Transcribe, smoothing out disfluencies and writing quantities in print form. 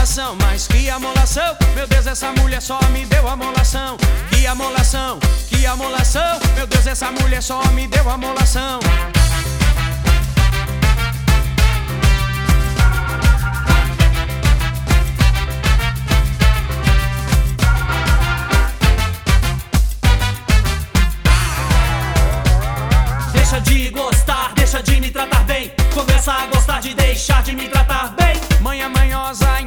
amolação, mas que amolação. Meu Deus, essa mulher só me deu amolação. Que amolação, que amolação. Meu Deus, essa mulher só me deu amolação. Deixa de gostar, deixa de me tratar bem. Começa a gostar de deixar de me tratar bem. Manha manhosa,